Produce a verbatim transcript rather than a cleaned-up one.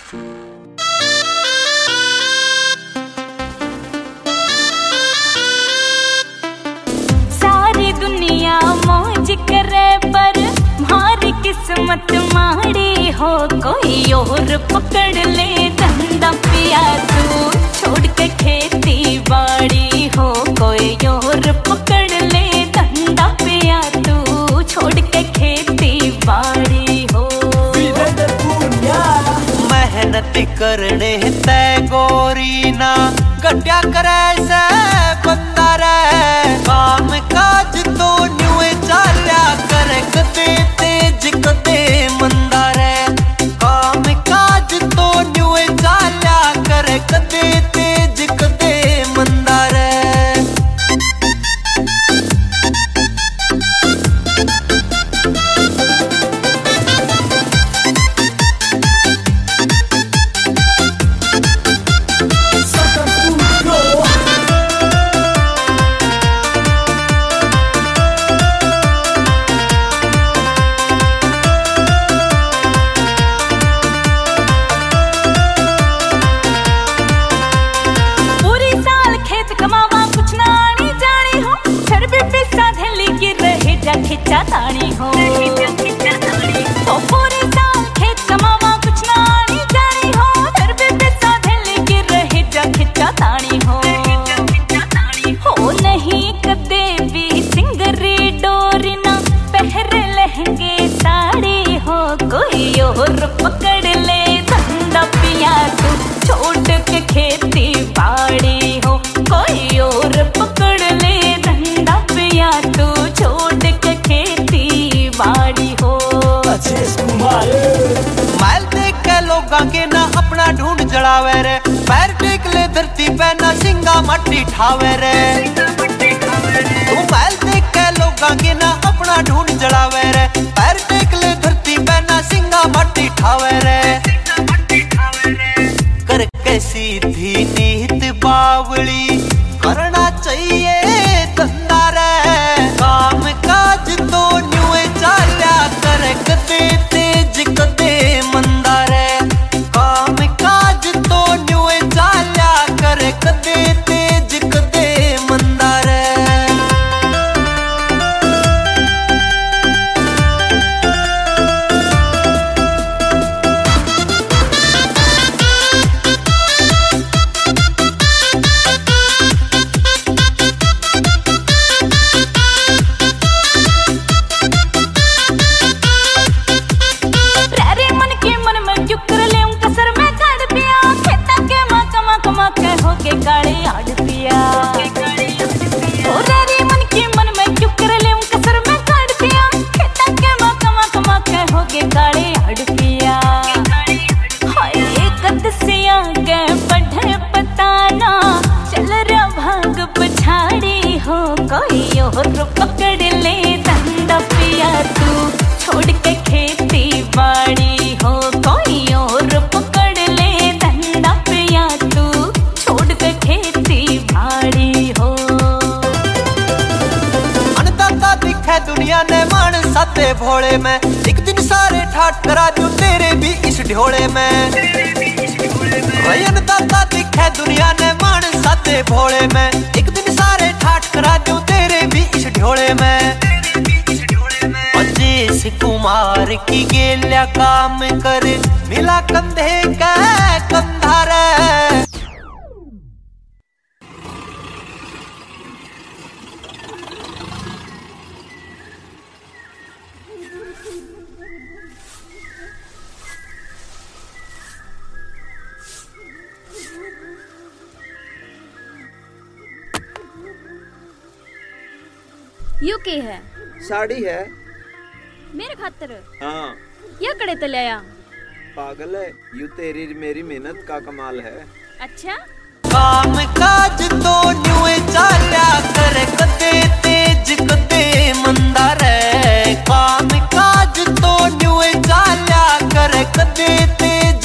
सारी दुनिया मौज करे पर हमारी किस्मत माड़ी हो, कोई और पकड़ ले धंधा पिया तू छोड़ के खेती बाड़ी हो, कोई और पकड़ ले धंधा पिया तू छोड़ के खेती बाड़ी हो। मेहनत करने तय गोरी ना गड्ढा करे से बंदा रे, काम काज तो न्यूए चाल्या करे कदे तेज कदे मंदा रे, काम काज तो न्यूए चाल्या करे कदे तेज कदे मंदा रे। खिच्चा तानी हो तो पूरे साल खेत कमावा कुछ ना आनी जानी हो, घर पे पैसा धैले के रहे जा खिच्चा तानी हो। हो नहीं कदे भी सिंगरी डोरी ना पहर लहंगे साड़ी हो, कोई और पकड़ ले धंधा पिया तू छोड़ के खेती बाड़ी हो, कोई और पकड़ ले धंधा पिया तू छोड़ के खेती बाड़ी हो। माइल देख के लोगा के ना अपना ढूंढ जड़ावे रे, पैर टेक ले धरती पे ना सिंगा मट्टी ठावे रे। तू माइल देख के लोगा के ना अपना ढूंढ जड़ावे रे, पैर टेक ले धरती पे ना सिंगा मट्टी ठावे रे। कर के सीधी नीत बावली करना चाहिए धंधा रे, काम काज तो न्यूए चाल्या करे कदे तेज कदे मंदा रे, काम काज तो न्यूए चाल्या करे कदे तेज कदे मंदा रे। काले आड़ पिया ओ रे मन के मन में क्यों कर ले कसर में काट पिया, खेता के मां कमा कमा के हो के काले आड़ पिया। हाय कद से आगे बढ़े पता ना चल रा भाग पछाड़ी हो, कोई और पकड़ ले धंधा पिया तू छोड़ के खेती बाड़ी हो, कोई और पकड़ ले धंधा पिया तू छोड़ के खेती बाड़ी हो। अनदाता दिखे दुनिया ने मान साते भोले में, एक दिन सारे ठाट करा दूं तेरे भी इस ढोले में। भाई अनदाता दिखे दुनिया ने मान साते भोले में, एक दिन सारे ठाट करा दूं तेरे भी इस ढोले में। अजीत कुमार की गेल्या काम करे मिला कंधे का कंधा रे। यू के है साड़ी है मेरे खातर। हाँ या कड़े तो ले आ पागल है, यू तेरी मेरी मेहनत का कमाल है। अच्छा काम काज तो न्यूए चाल्या करे कदे तेज कदे मंदा रे, काम काज तो न्यूए चाल्या करे कदे तेज